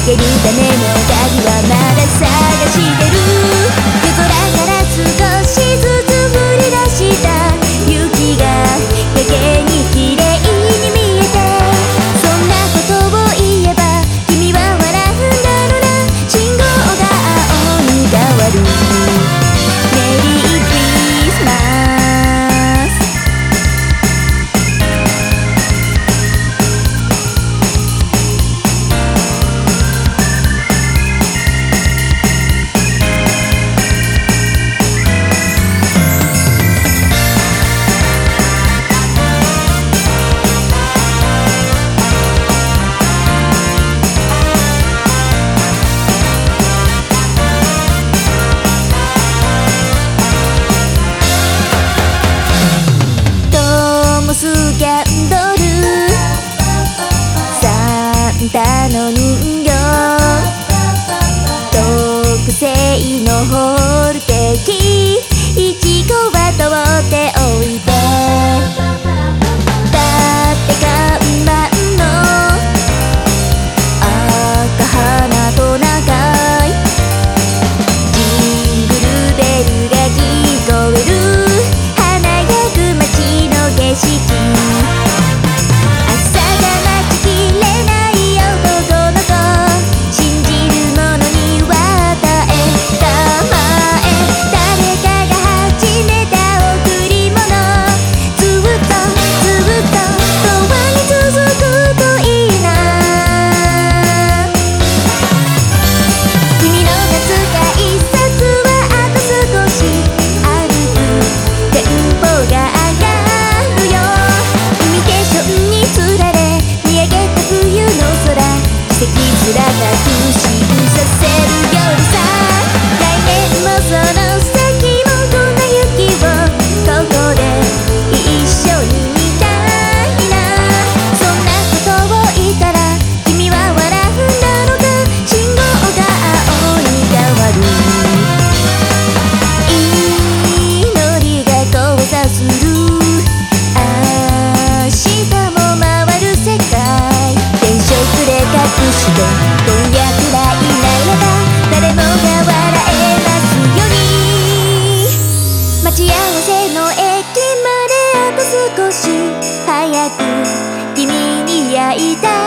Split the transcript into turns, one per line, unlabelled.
けるための鍵はまだ探してる。夜空から少しずつ降り出した雪がやけに綺麗に見えて、そんなことを言えば君は笑うんだろうな。信号が青に変わる。メリークリスマス。スキャンドルサンタの人形、特製のホールケーキいちごは取っておいて、だって看板の赤花と長いジングルベルが聞こえる。華やぐ街の景色、朝が待ちきれない男の子、信じる者には与えたまえ。誰かが始めた贈り物、ずっと永遠に続くといいな。君の懐か一冊はあと少し歩くテンポが上がるよ。イミテーションにつられ見上げた冬の空、奇跡すら確信させる夜さ。来年もその先もこんな雪をここで一緒に見たいな。そんなことを言ったら君は笑うんだろうか。信号が青に変わる。祈りが交差する。明日も回る世界、電飾で隠して今夜くらいならば誰もが笑えますように。待ち合わせの駅まであと少し早く君に会いたい。